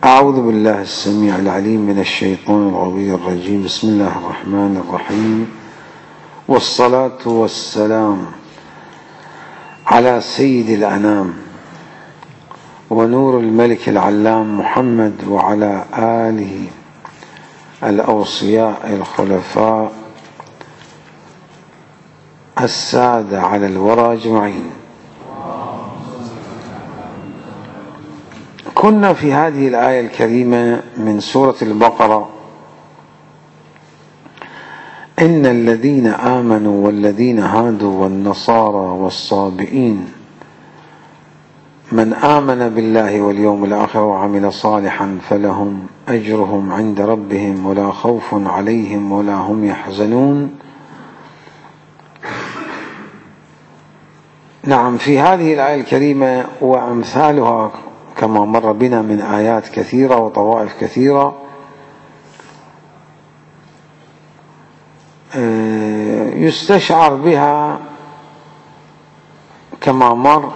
أعوذ بالله السميع العليم من الشيطان الغوي الرجيم. بسم الله الرحمن الرحيم، والصلاة والسلام على سيد الأنام ونور الملك العلام محمد وعلى آله الأوصياء الخلفاء السادة على الورى أجمعين. كنا في هذه الآية الكريمة من سورة البقرة: إن الذين آمنوا والذين هادوا والنصارى والصابئين من آمن بالله واليوم الآخر وعمل صالحا فلهم أجرهم عند ربهم ولا خوف عليهم ولا هم يحزنون. نعم، في هذه الآية الكريمة وأمثالها كما مر بنا من آيات كثيرة وطوائف كثيرة يستشعر بها كما مر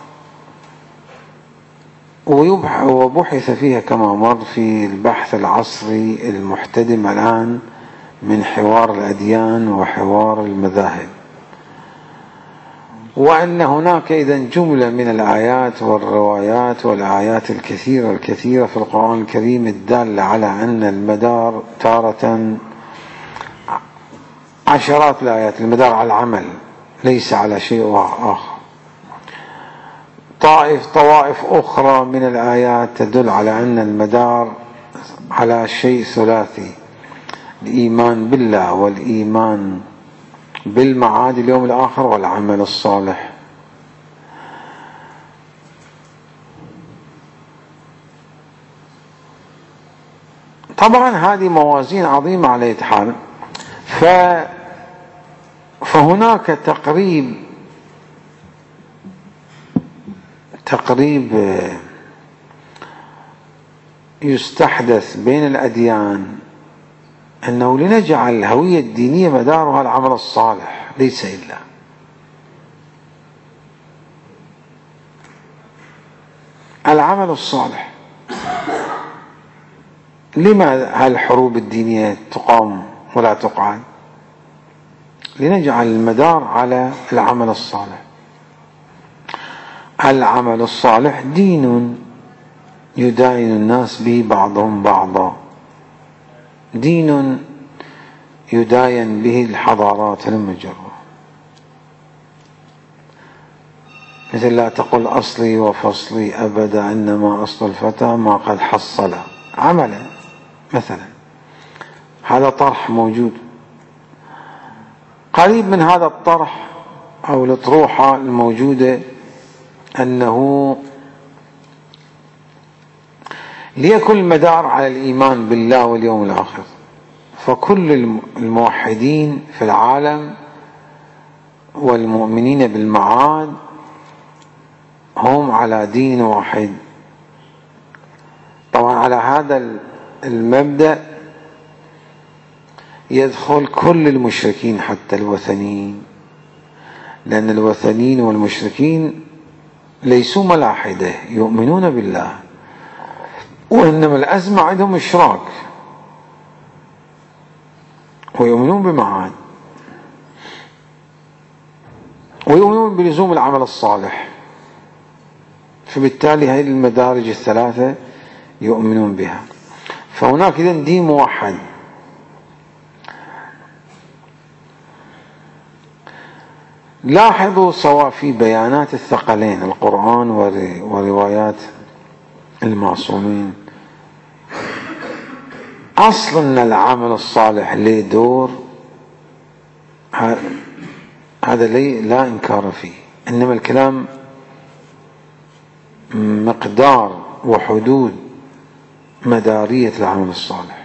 وبحث فيها كما مر في البحث العصري المحتدم الآن من حوار الأديان وحوار المذاهب، وأن هناك إذن جملة من الآيات والروايات والآيات الكثيرة في القرآن الكريم الدالة على أن المدار تارة عشرات الآيات المدار على العمل ليس على شيء آخر. طوائف أخرى من الآيات تدل على أن المدار على شيء ثلاثي: الإيمان بالله والإيمان بالمعاد اليوم الآخر والعمل الصالح. طبعا هذه موازين عظيمة على أي حال، فهناك تقريب يستحدث بين الأديان أنه لنجعل الهوية الدينية مدارها العمل الصالح ليس إلا. العمل الصالح. لما الحروب الدينية تقام ولا تقعد؟ لنجعل المدار على العمل الصالح. العمل الصالح دين يداين الناس به بعضهم بعضا، دين يداين به الحضارات المجرة، مثل لا تقل أصلي وفصلي أبدا إنما أصل الفتى ما قد حصل عملا مثلا. هذا طرح موجود. قريب من هذا الطرح أو الأطروحة الموجودة أنه ليكن المدار على الإيمان بالله واليوم الآخر، فكل الموحدين في العالم والمؤمنين بالمعاد هم على دين واحد. طبعا على هذا المبدأ يدخل كل المشركين حتى الوثنيين، لأن الوثنيين والمشركين ليسوا ملاحدة، يؤمنون بالله، وإنما الأزمة عندهم إشراك ويؤمنون بمعاد ويؤمنون بلزوم العمل الصالح، فبالتالي هذه المدارج الثلاثة يؤمنون بها. فهناك إذن دين موحد. لاحظوا سواء في بيانات الثقلين القرآن وروايات المعصومين، أصلا العمل الصالح له دور، هذا لا إنكار فيه، إنما الكلام مقدار وحدود مدارية العمل الصالح.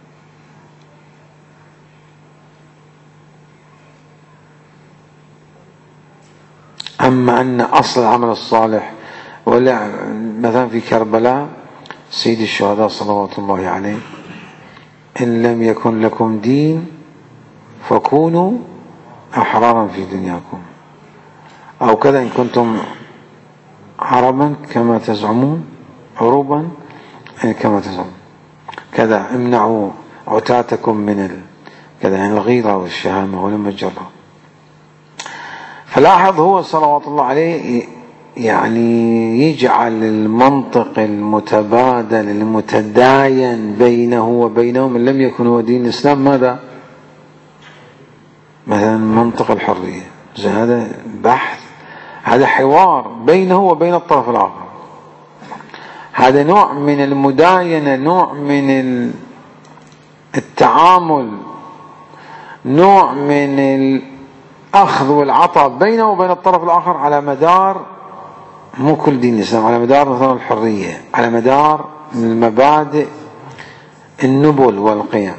أما أن أصل العمل الصالح، ولا مثلا في كربلاء سيد الشهداء صلوات الله عليه: إن لم يكن لكم دين فكونوا أحرارا في دنياكم، أو كذا إن كنتم عربا كما تزعمون عروبا كما تسمى كذا امنعوا عتاتكم من كذا، يعني الغيرة والشهامة والمجرة. فلاحظ هو صلوات الله عليه يعني يجعل المنطق المتبادل المتداين بينه وبينهم من لم يكن هو دين الإسلام ماذا؟ مثلا منطق الحرية، هذا بحث، هذا حوار بينه وبين الطرف الآخر، هذا نوع من المداينة، نوع من التعامل، نوع من الأخذ والعطاء بينه وبين الطرف الآخر على مدار مو كل دين الإسلام، على مدار مثلا الحرية، على مدار المبادئ النبل والقيم.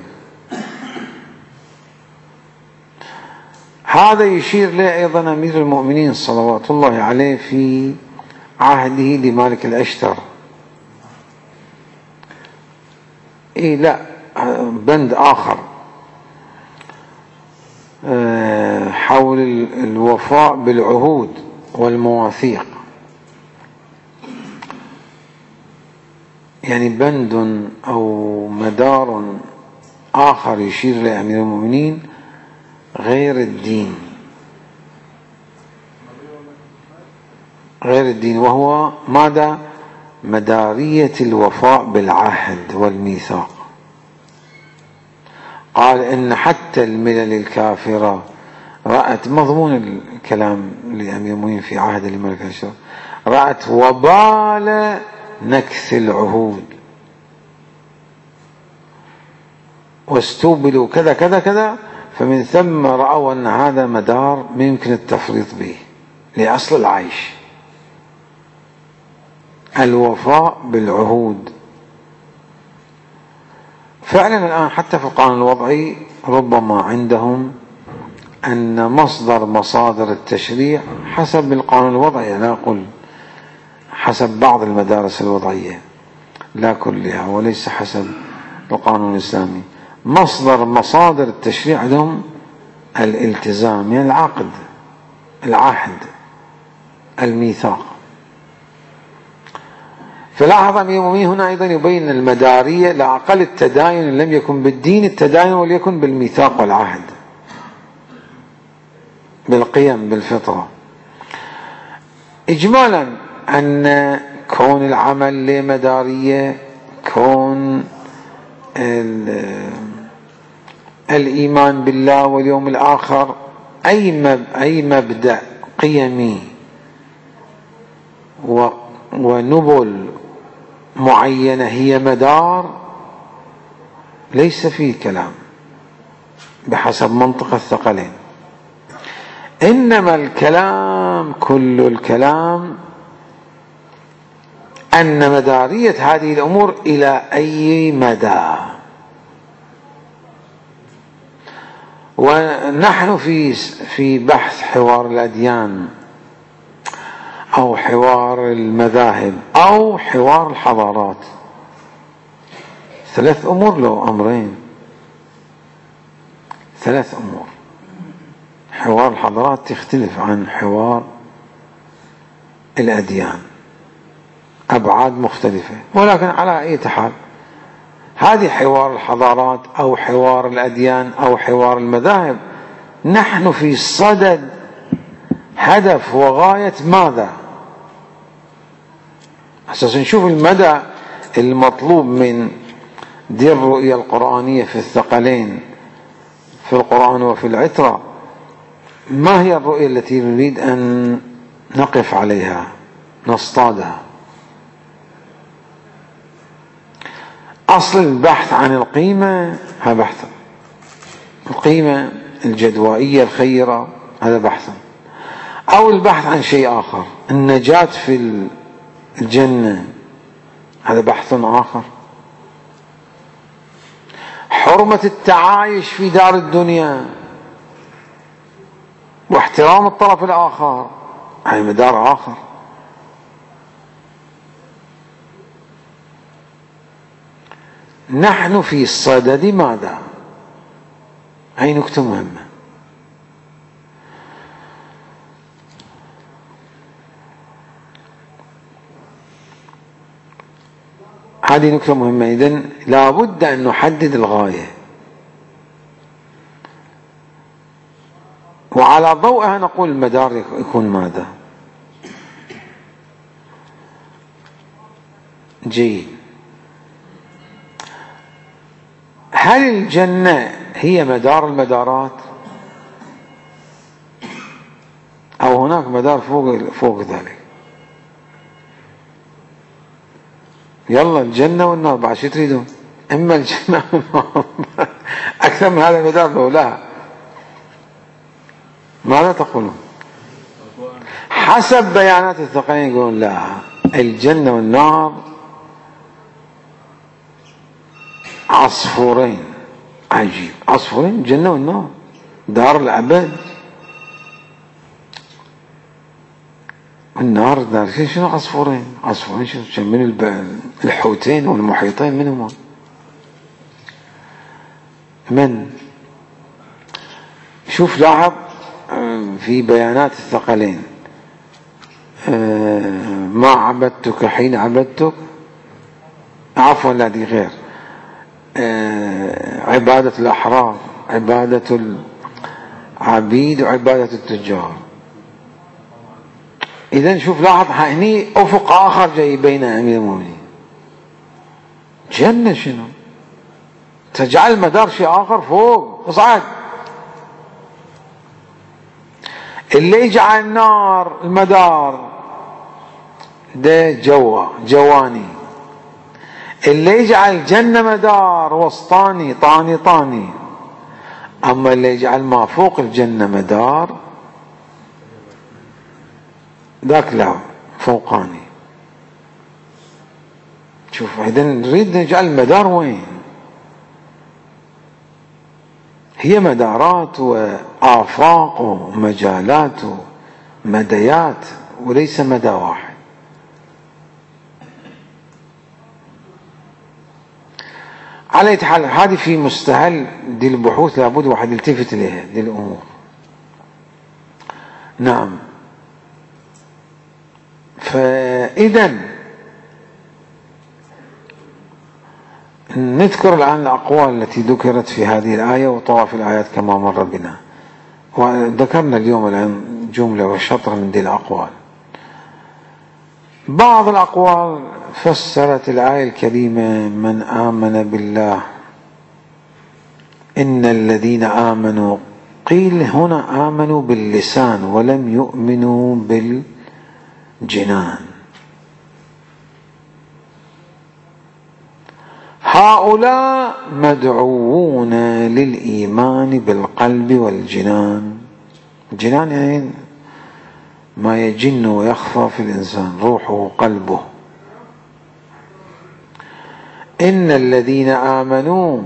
هذا يشير له أيضا أمير المؤمنين صلوات الله عليه في عهده لمالك الأشتر. لا، بند آخر حول الوفاء بالعهود والمواثيق، يعني بند أو مدار آخر يشير لأمير المؤمنين غير الدين، غير الدين، وهو ماذا؟ مدارية الوفاء بالعهد والميثاق. قال إن حتى الملل الكافرة رأت، مضمون الكلام لأمير المؤمنين في عهد الملك الأشتر، رأت وبال نكث العهود واستوبلوا كذا كذا كذا، فمن ثم رأوا أن هذا مدار ما يمكن التفريط به لأصل العيش، الوفاء بالعهود. فعلا الآن حتى في القانون الوضعي ربما عندهم أن مصادر التشريع حسب القانون الوضعي، لا أقول حسب بعض المدارس الوضعية لا كلها، وليس حسب القانون الإسلامي، مصادر التشريع عندهم الالتزام، يعني العقد، العهد، الميثاق. فلاحظ أمير المؤمنين هنا أيضا يبين المدارية، لا أقل التداين لم يكن بالدين التداين وليكن بالميثاق والعهد، بالقيم، بالفطرة. إجمالا أن كون العمل لمدارية، كون الإيمان بالله واليوم الآخر، أي مبدأ قيمي ونبل معينة هي مدار، ليس فيه كلام بحسب منطق الثقلين، إنما الكلام، كل الكلام أن مدارية هذه الأمور إلى أي مدى. ونحن في بحث حوار الأديان أو حوار المذاهب أو حوار الحضارات، ثلاث أمور، له أمرين، ثلاث أمور. حوار الحضارات يختلف عن حوار الأديان، أبعاد مختلفة، ولكن على أي حال هذه حوار الحضارات أو حوار الأديان أو حوار المذاهب، نحن في صدد هدف وغاية ماذا؟ أساسا نشوف المدى المطلوب من دي الرؤية القرآنية في الثقلين، في القرآن وفي العترة. ما هي الرؤية التي نريد أن نقف عليها نصطادها؟ أصل البحث عن القيمة هذا بحث، القيمة الجدوائية الخيرة هذا بحث، أو البحث عن شيء آخر، النجاة في الجنة هذا بحث آخر، حرمة التعايش في دار الدنيا واحترام الطرف الآخر هذا مدار آخر. نحن في صدد ماذا؟ هاي نكتة مهمة. هذه نكتة مهمة. إذن لابد أن نحدد الغاية، وعلى ضوءها نقول المدار يكون ماذا. جيد. هل الجنة هي مدار المدارات، أو هناك مدار فوق ذلك؟ يلا الجنة والنار، بعد شو تريدون؟ إما الجنة والنار أكثر من هذا المدار لو لا، ماذا تقولون؟ حسب بيانات الثقلين يقولون لا، الجنة والنار عصفورين. عجيب، عصفورين، الجنة والنار، دار الأبد. النار دار شنو عصفورين؟ عصفورين شنو؟ من الحوتين والمحيطين منهم. من شوف لاحظ في بيانات الثقلين، ما عبدتك حين عبدتك، عفوا لا دي غير، عبادة الأحرار، عبادة العبيد، وعبادة التجار. إذن شوف لاحظ هني أفق آخر جاي بين أمير المؤمنين. جنة شنو؟ تجعل مدار شيء آخر فوق، اصعد. اللي يجعل النار المدار ده جواني، اللي يجعل الجنة مدار وسطاني، طاني. أما اللي يجعل ما فوق الجنة مدار ذاك له فوقاني. شوف إذا نريد نجعل المدار وين؟ هي مدارات وآفاق ومجالات ومديات، وليس مدى واحد. على أي حال هذه في مستهل دي البحوث، لابد واحد يلتفت إليها دي الأمور. نعم. فإذا نذكر الآن الأقوال التي ذكرت في هذه الآية وطواف الآيات كما مر بنا، وذكرنا اليوم الآن جملة وشطر من دي الأقوال. بعض الأقوال فسرت الآية الكريمة من آمن بالله، إن الذين آمنوا، قيل هنا آمنوا باللسان ولم يؤمنوا بالجنان. هؤلاء مدعوون للإيمان بالقلب والجنان. الجنان يعني ما يجن ويخفى في الإنسان، روحه قلبه. إن الذين آمنوا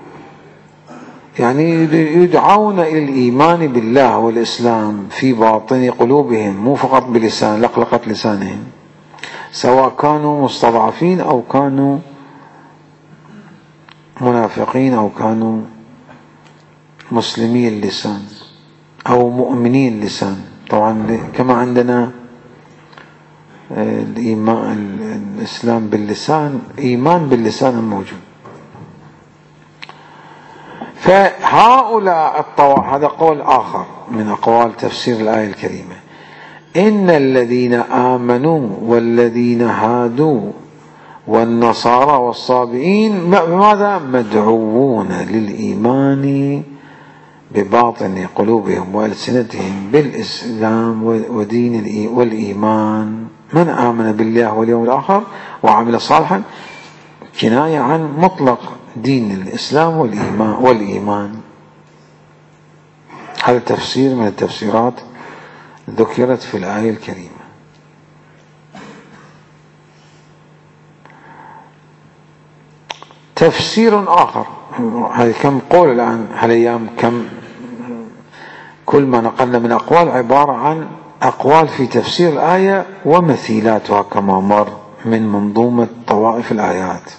يعني يدعون إلى الإيمان بالله والإسلام في باطن قلوبهم، مو فقط بلسان، لقلقة لسانهم، سواء كانوا مستضعفين أو كانوا منافقين أو كانوا مسلمي اللسان أو مؤمني اللسان. طبعا كما عندنا الإيمان الإسلام باللسان، إيمان باللسان موجود. فهؤلاء هذا قول آخر من أقوال تفسير الآية الكريمة. إن الذين آمنوا والذين هادوا والنصارى والصابئين بماذا؟ مدعوون للإيمان بباطن قلوبهم وألسنتهم بالإسلام ودين والإيمان. من آمن بالله واليوم الآخر وعمل صالحا، كناية عن مطلق دين الإسلام والإيمان. هذا تفسير من التفسيرات ذكرت في الآية الكريمة. تفسير آخر، هذه كم قول الآن هالأيام، كم كل ما نقلنا من أقوال عبارة عن أقوال في تفسير الآية ومثيلاتها كما مر من منظومة طوائف الآيات.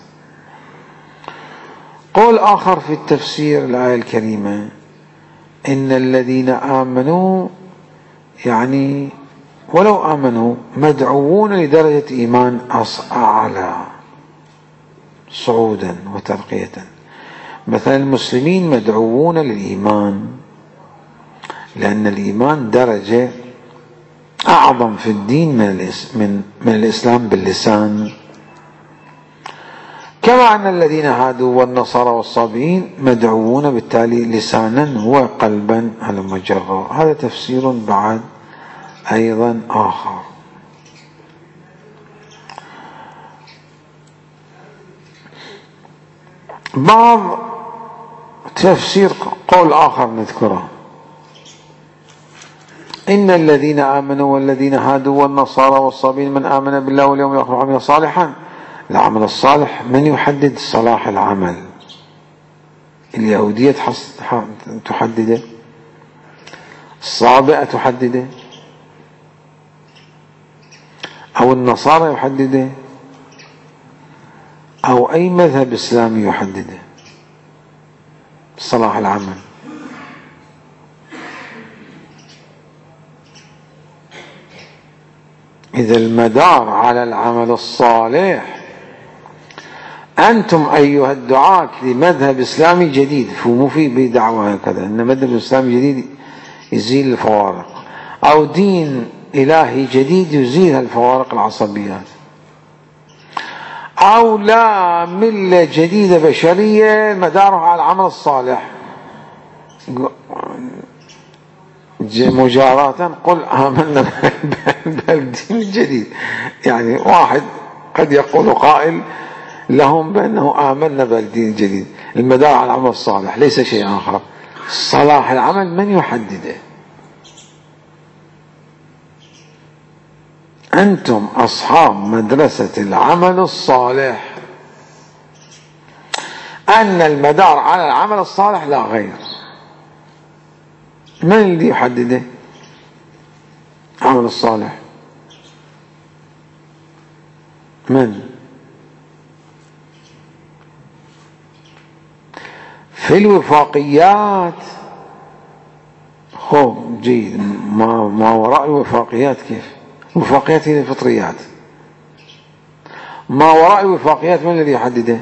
قول آخر في التفسير الآية الكريمة، إن الذين آمنوا يعني ولو آمنوا مدعوون لدرجة إيمان أعلى. صعودا وترقية. مثلا المسلمين مدعوون للإيمان، لأن الإيمان درجة أعظم في الدين من الإسلام باللسان، كما أن الذين هادوا والنصارى والصابئين مدعوون بالتالي لسانا وقلبا على مجرى. هذا تفسير بعد أيضا آخر. بعض تفسير قول آخر نذكره: إن الذين آمنوا والذين هادوا والنصارى والصابئين من آمن بالله واليوم الآخر وعمل صالحا. العمل الصالح من يحدد صلاح العمل؟ اليهودية تحدده، الصابئة تحدده، أو النصارى يحدده، أو أي مذهب إسلامي يحدده صلاح العمل؟ إذا المدار على العمل الصالح. أنتم أيها الدعاة لمذهب إسلامي جديد، مو في بدعوة هكذا أن مذهب إسلامي جديد يزيل الفوارق، أو دين إلهي جديد يزيل الفوارق العصبيات، أو لا ملة جديدة بشرية مدارها على العمل الصالح. مجاراة قل آمنا بالدين الجديد. يعني واحد قد يقول قائل لهم بأنه آمنا بالدين الجديد، المدار على العمل الصالح ليس شيء آخر. صلاح العمل من يحدده؟ أنتم أصحاب مدرسة العمل الصالح، أن المدار على العمل الصالح لا غير. من الذي يحدده العمل الصالح؟ من؟ في الوفاقيات. خوب جيد، ما وراء الوفاقيات كيف؟ الوفاقيات هي الفطريات. ما وراء الوفاقيات من الذي يحدده؟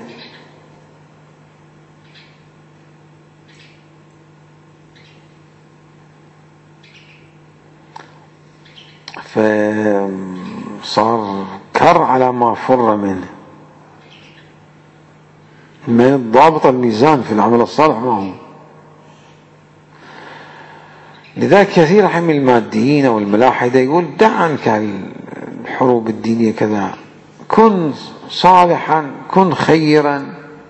فصار كر على ما فر منه. من ضابط الميزان في العمل الصالح ما هو. لذلك كثير من الماديين والملاحدة يقول دع عنك الحروب الدينية كذا، كن صالحا، كن خيرا،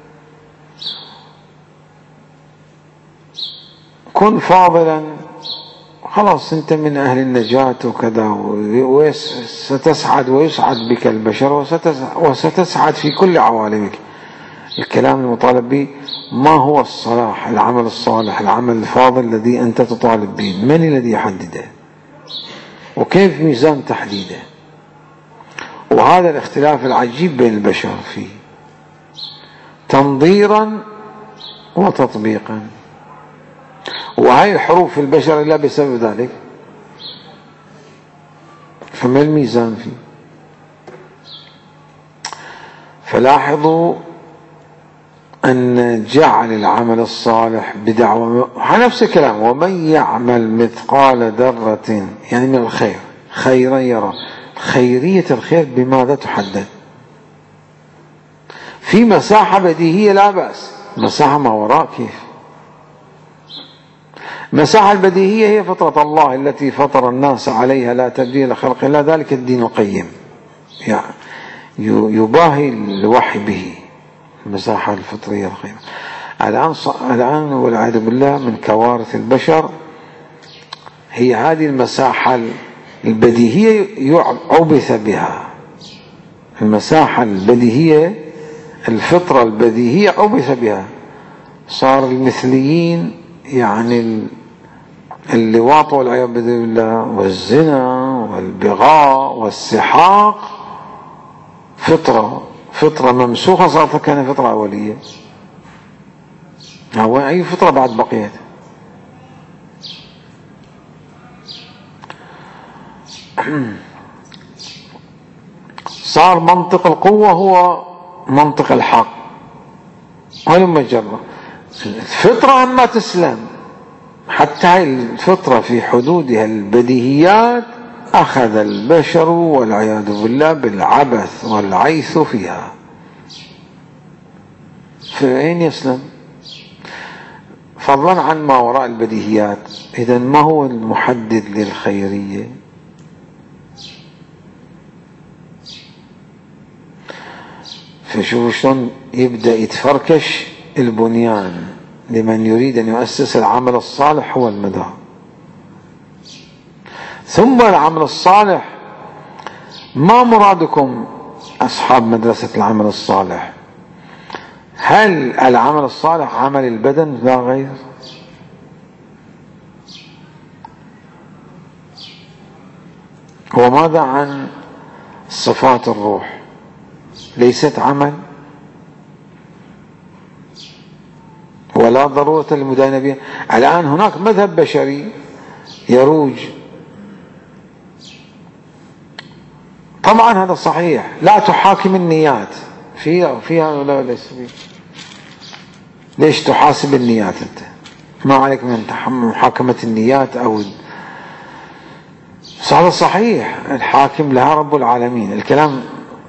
كن فاضلا، خلاص انت من اهل النجاة وكذا، وستسعد ويسعد بك البشر وستسعد في كل عوالمك. الكلام المطالب به ما هو الصلاح، العمل الصالح، العمل الفاضل الذي أنت تطالب به؟ من الذي يحدده؟ وكيف ميزان تحديده؟ وهذا الاختلاف العجيب بين البشر فيه تنظيرا وتطبيقا، وهي الحروف في البشر لا بسبب ذلك. فما الميزان فيه؟ فلاحظوا أن جعل العمل الصالح بدعوة نفس الكلام: ومن يعمل مثقال ذرة، يعني من الخير خيرا يرى. خيرية الخير بماذا تحدد؟ في مساحة بديهية لا بأس، مساحة ما وراء كيف؟ مساحة البديهية هي فطرة الله التي فطر الناس عليها لا تبديل لخلق الله، ذلك الدين القيم، يعني يباهي الوحي به المساحة الفطرية القيمة. الآن والعياذ بالله من كوارث البشر هي هذه المساحة البديهية عبث بها. المساحة البديهية، الفطرة البديهية عبث بها. صار المثليين، يعني اللواط والعياذ بالله والزنا والبغاء والسحاق فطرة ممسوخة، صارت كان فطرة أولية. هو أي فطرة بعد بقيت؟ صار منطق القوة هو منطق الحق، ولما جرى الفطرة ما تسلم، حتى هاي الفطرة في حدودها البديهيات أخذ البشر والعياذ بالله بالعبث والعيث فيها، فأين يسلم؟ فضلا عن ما وراء البديهيات. إذن ما هو المحدد للخيرية؟ فشوفوا شلون يبدأ يتفركش البنيان لمن يريد أن يؤسس العمل الصالح. هو المدار. ثم العمل الصالح، ما مرادكم أصحاب مدرسة العمل الصالح؟ هل العمل الصالح عمل البدن لا غير؟ وماذا عن صفات الروح؟ ليست عمل ولا ضرورة للمداهنة بها. الآن هناك مذهب بشري يروج، طبعا هذا صحيح، لا تحاكم النيات فيها ولا ليس فيها. ليش تحاسب النيات أنت؟ ما عليك من محاكمة النيات أو هذا صحيح، الحاكم لها رب العالمين. الكلام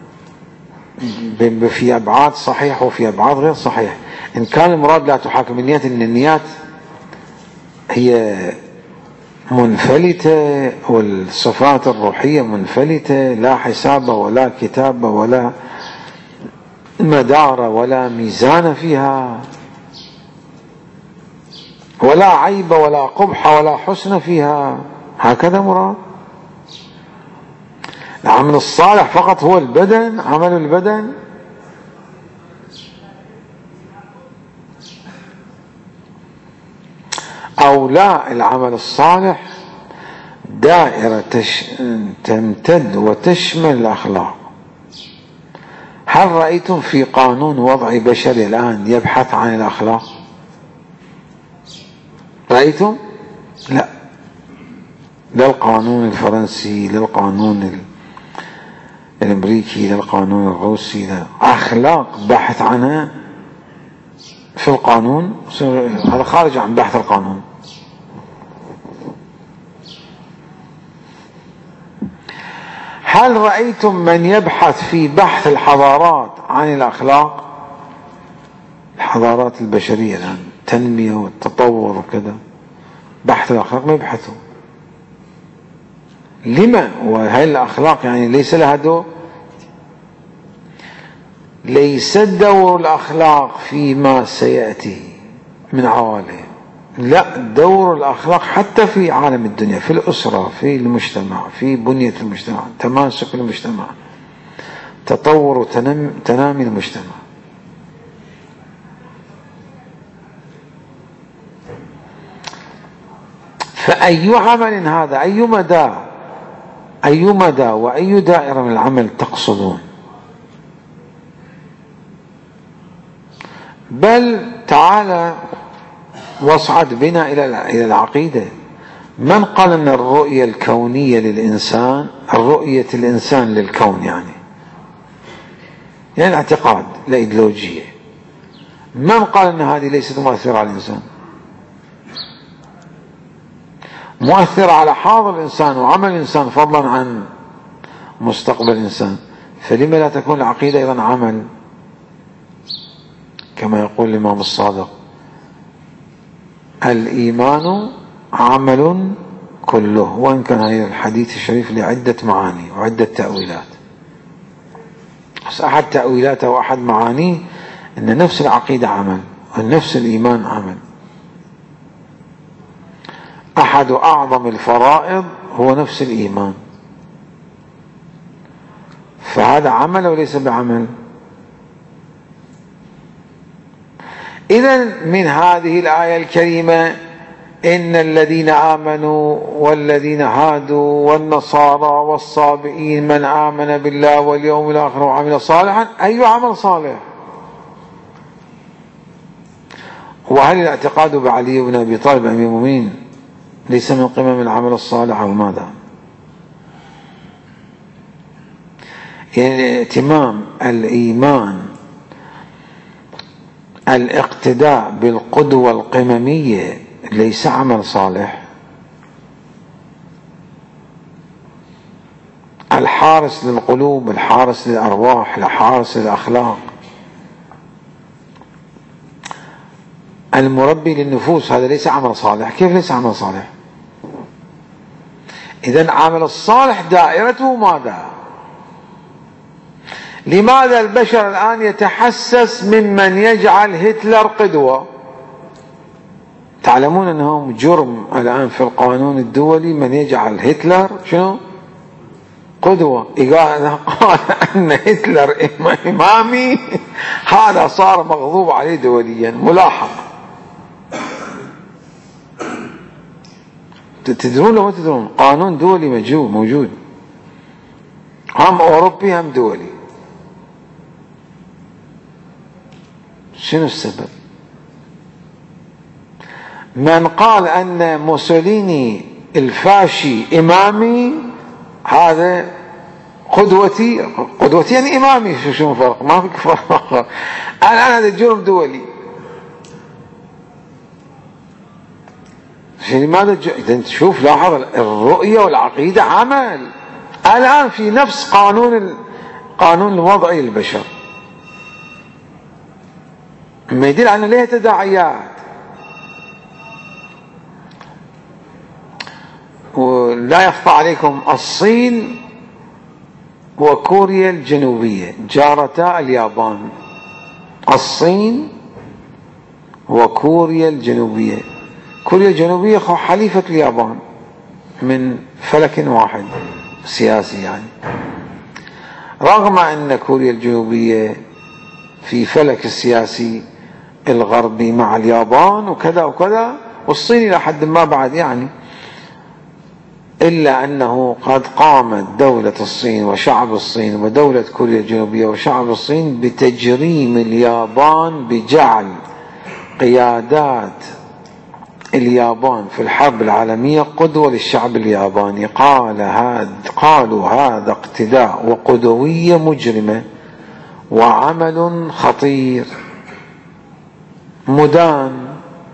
في أبعاد صحيح وفي أبعاد غير صحيح. إن كان المراد لا تحاكم النيات، إن النيات هي منفلتة والصفات الروحية منفلتة، لا حساب ولا كتاب ولا مدار ولا ميزان فيها، ولا عيب ولا قبح ولا حسن فيها، هكذا مراد. العمل الصالح فقط هو البدن، عمل البدن. أو لا، العمل الصالح دائرة تمتد وتشمل الأخلاق. هل رأيتم في قانون وضعي بشري الآن يبحث عن الأخلاق؟ رأيتم؟ لا، لا القانون الفرنسي، لا القانون الأمريكي، لا القانون الروسي، لا أخلاق بحث عنها في القانون، هذا خارج عن بحث القانون. هل رأيتم من يبحث في بحث الحضارات عن الأخلاق؟ الحضارات البشرية الآن التنمية والتطور وكذا، بحث الأخلاق ما يبحثوا. لما؟ وهل الأخلاق يعني ليس لها دور؟ ليس دور الأخلاق فيما سيأتي من عوالم، لا، دور الأخلاق حتى في عالم الدنيا، في الأسرة، في المجتمع، في بنية المجتمع، تماسك المجتمع، تطور تنامي المجتمع. فأي عمل هذا؟ أي مدى وأي دائرة من العمل تقصدون؟ بل تعالى واصعد بنا إلى العقيدة. من قال أن الرؤية الكونية للإنسان، الرؤية الإنسان للكون يعني الاعتقاد، الأيديولوجية، من قال أن هذه ليست مؤثرة على الإنسان؟ مؤثرة على حاضر الإنسان وعمل الإنسان فضلا عن مستقبل الإنسان. فلما لا تكون العقيدة أيضا عمل؟ كما يقول الإمام الصادق: الإيمان عمل كله. وإن كان هذا الحديث الشريف لعدة معاني وعدة تأويلات، بس أحد تأويلاته وأحد معانيه أن نفس العقيدة عمل ونفس الإيمان عمل. أحد أعظم الفرائض هو نفس الإيمان، فهذا عمل وليس بعمل. إذن من هذه الآية الكريمة: إن الذين آمنوا والذين هادوا والنصارى والصابئين من آمن بالله واليوم الآخر وعمل صالحا. أي عمل صالح؟ وهل الاعتقاد بعلي بن أبي طالب أمير المؤمنين ليس من قمم العمل الصالح أو ماذا؟ يعني اهتمام الإيمان الاقتداء بالقدوة القممية ليس عمل صالح. الحارس للقلوب، الحارس للأرواح، الحارس للأخلاق، المربي للنفوس، هذا ليس عمل صالح. كيف ليس عمل صالح؟ إذن عمل الصالح دائرته ماذا؟ لماذا البشر الآن يتحسس ممن يجعل هتلر قدوة؟ تعلمون أنه جرم الآن في القانون الدولي من يجعل هتلر شنو؟ قدوة. إذا قال أن هتلر إمامي هذا صار مغضوب عليه دوليا، ملاحق. تدرون لو ما تدرون قانون دولي موجود، هم أوروبي هم دولي. شنو السبب؟ من قال أن موسوليني الفاشي إمامي هذا قدوتي يعني إمامي. شو الفرق؟ ما في فرق. الآن هذا جرم دولي. لماذا إذا تشوف لاحظ الرؤية والعقيدة عمل الآن في نفس قانون الوضعي للبشر، ما يدل على لها تداعيات. ولا يخفى عليكم الصين وكوريا الجنوبية جارتا اليابان. الصين وكوريا الجنوبية، كوريا الجنوبية حليفة اليابان من فلك واحد سياسي يعني، رغم أن كوريا الجنوبية في فلك السياسي الغربي مع اليابان وكذا وكذا، والصين إلى حد ما بعد يعني، إلا أنه قد قامت دولة الصين وشعب الصين ودولة كوريا الجنوبية وشعب الصين بتجريم اليابان، بجعل قيادات اليابان في الحرب العالمية قدوة للشعب الياباني. قالوا هذا اقتداء وقدوية مجرمة وعمل خطير مدان.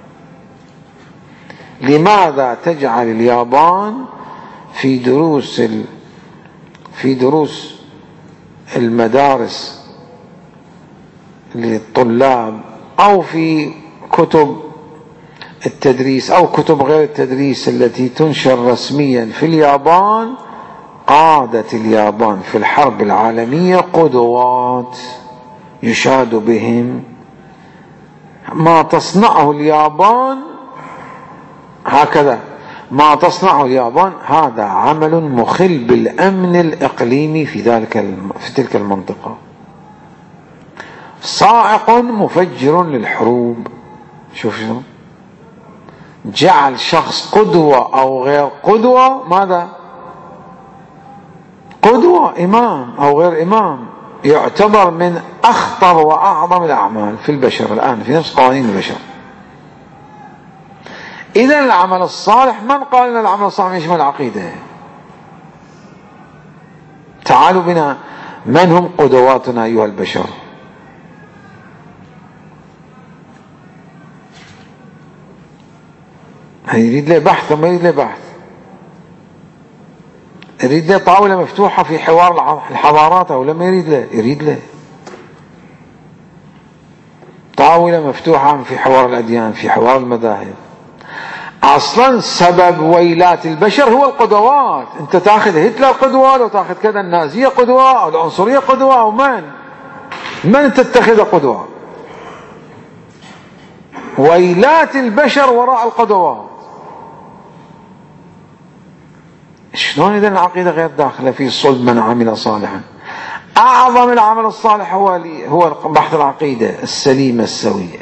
لماذا تجعل اليابان في دروس المدارس للطلاب أو في كتب التدريس أو كتب غير التدريس التي تنشر رسميا في اليابان، قادة اليابان في الحرب العالمية قدوات يشاد بهم؟ ما تصنعه اليابان هكذا، ما تصنعه اليابان هذا عمل مخل بالأمن الإقليمي في تلك المنطقة، صاعق مفجر للحروب. شوف شنو جعل شخص قدوة أو غير قدوة، ماذا؟ قدوة إمام أو غير إمام يعتبر من أخطر وأعظم الأعمال في البشر الآن في نفس قوانين البشر. إذا العمل الصالح، من قال أن العمل الصالح يشمل العقيدة؟ تعالوا بنا، من هم قدواتنا أيها البشر؟ يريد له بحث وما يريد له بحث، يريد له طاولة مفتوحة في حوار الحضارات أو لما يريد له طاولة مفتوحة في حوار الأديان، في حوار المذاهب. أصلا سبب ويلات البشر هو القدوات. أنت تأخذ هتلر قدوة، لو تأخذ كذا النازية قدوة أو العنصرية قدوة، أو من تتخذ قدوة؟ ويلات البشر وراء القدوات. شلون إذا العقيدة غير داخلة في صلب من عمل صالحا؟ أعظم العمل الصالح هو بحث العقيدة السليمة السوية،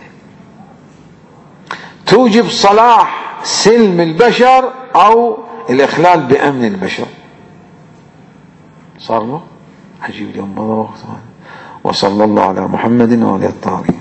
توجب صلاح سلم البشر أو الإخلال بأمن البشر. صار له عجيب اليوم مضى وقت. وصلى الله على محمد وآله الطاهرين.